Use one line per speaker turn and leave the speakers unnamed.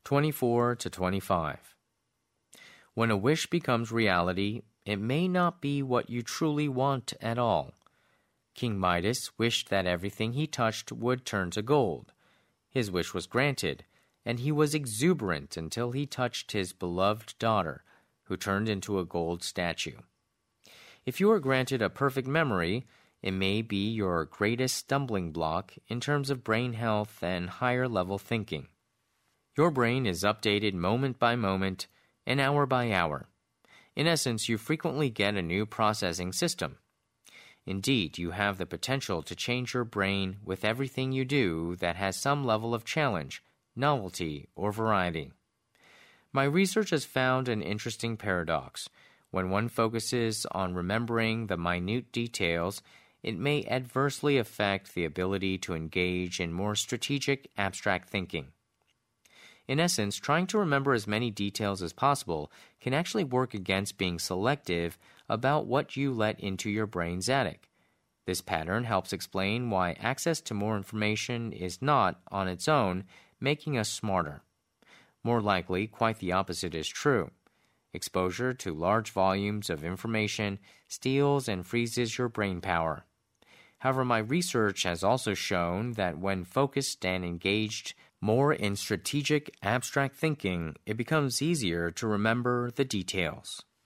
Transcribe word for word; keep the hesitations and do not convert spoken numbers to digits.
twenty-four to twenty-five. When a wish becomes reality, it may not be what you truly want at all. King Midas wished that everything he touched would turn to gold. His wish was granted, and he was exuberant until he touched his beloved daughter, who turned into a gold statue. If you are granted a perfect memory, it may be your greatest stumbling block in terms of brain health and higher-level thinking. Your brain is updated moment by moment and hour by hour. In essence, you frequently get a new processing system. Indeed, you have the potential to change your brain with everything you do that has some level of challenge, novelty, or variety. My research has found an interesting paradox. When one focuses on remembering the minute details, it may adversely affect the ability to engage in more strategic, abstract thinking. In essence, trying to remember as many details as possible can actually work against being selective about what you let into your brain's attic. This pattern helps explain why access to more information is not, on its own, making us smarter. More likely, quite the opposite is true. Exposure to large volumes of information steals and freezes your brain power. However, my research has also shown that when focused and engaged more in strategic, abstract thinking, it becomes easier to remember the details.